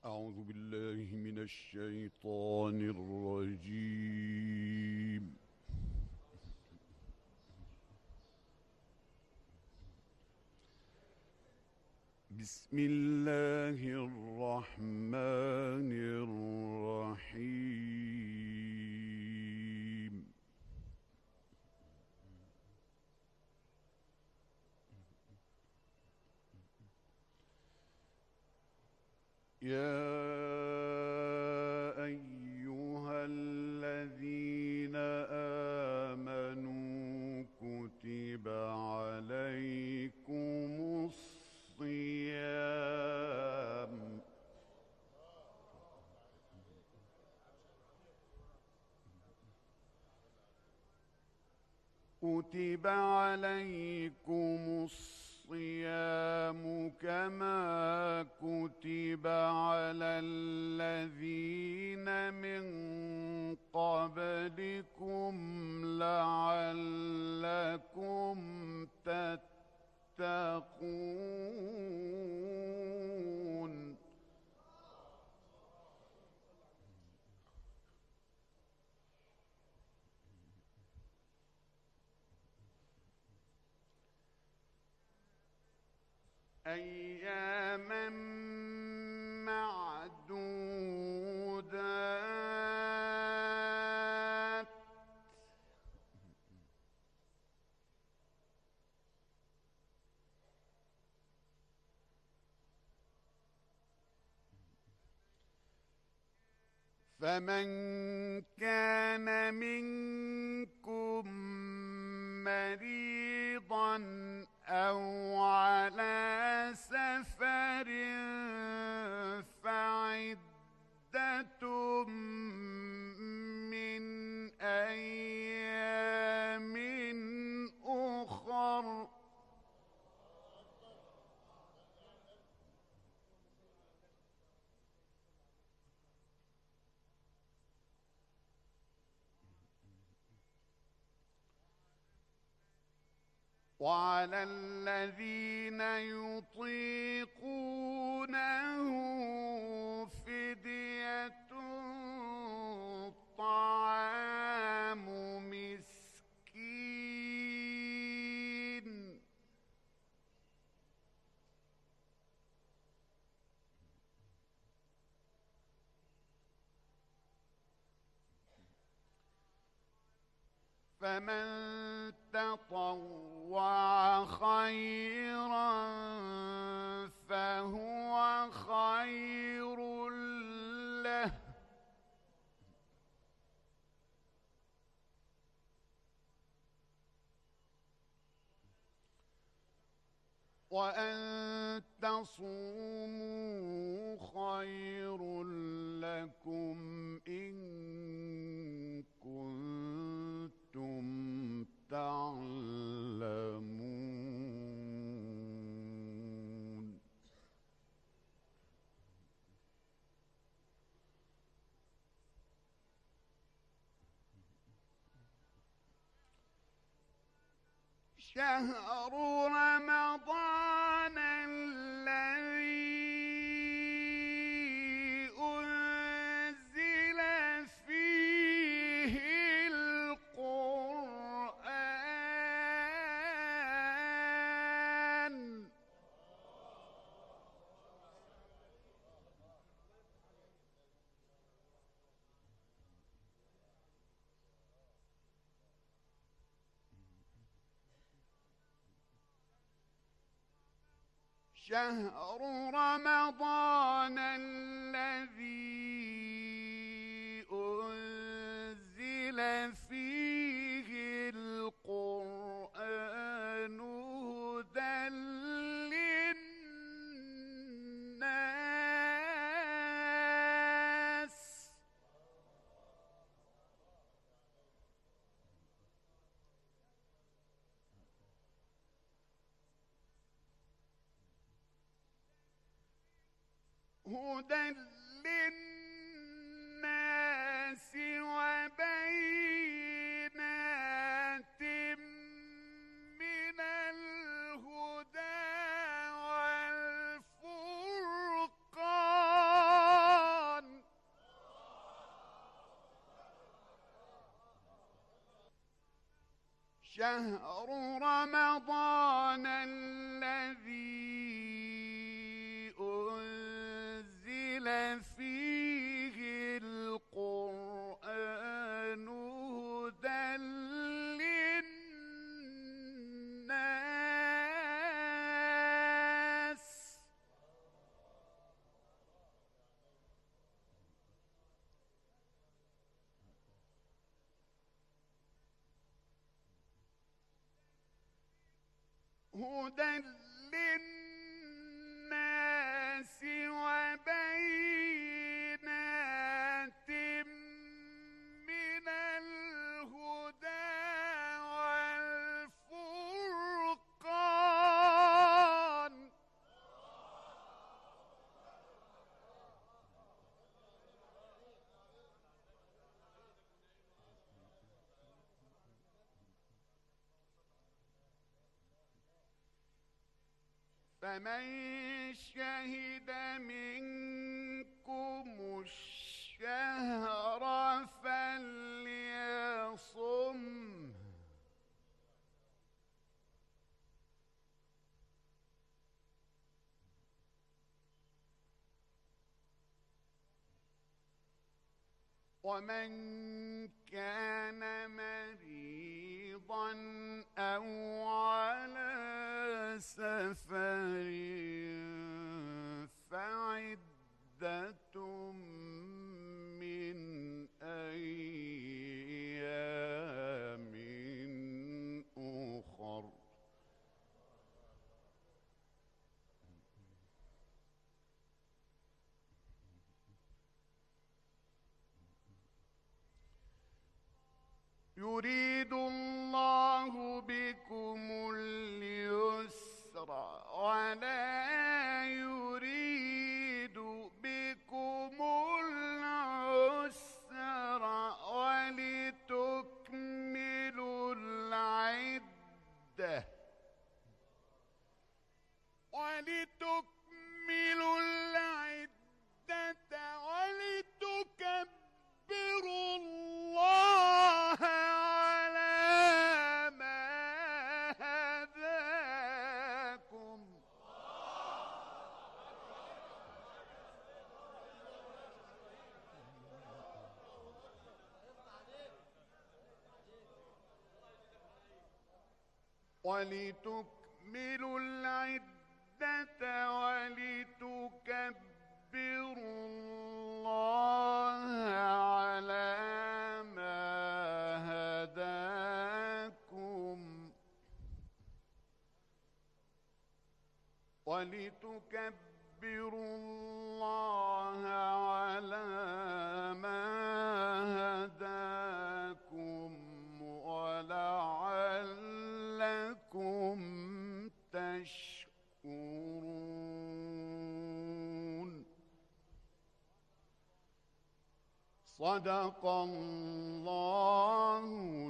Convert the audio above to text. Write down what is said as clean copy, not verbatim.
أعوذ بالله من الشيطان الرجيم. بسم الله الرحمن الرحيم. يا أيها الذين آمنوا كتب عليكم الصيام كتب عليكم الصيام كما كتب على الذين من قبلكم لعلكم تتقون. أياما معدودات فمن كان منكم مريضا أو على سفر فعدة من أيام أخر. وعلى الذين يطيقونه فدية طعام مسكين. فمن تطوع خيرا فهو خير له، وأن تصوموا خير لكم إن كنتم تعلمون. شهر رمضان الذي أنزل فيه القرآن شهر رمضان الذي أنزل فيه القرآن هدى للناس هدى للناس وبينات من الهدى والفرقان. شهر رمضان الذي أنزل فيه القرآن هدى للناس وبينات من الهدى والفرقان فمن شهد منكم الشهر فليصمه ومن كان مريضا أو على سفر فعدة من أيام أخر يريد الله بكم اليسر ولا يريد بكم العسر ولتكملوا العدة ولتكبروا الله على ما هداكم ولتكملوا العدة ولتكبروا الله على ما هداكم ولتكبروا الله على ما هداكم ولعلكم تشكرون صدق الله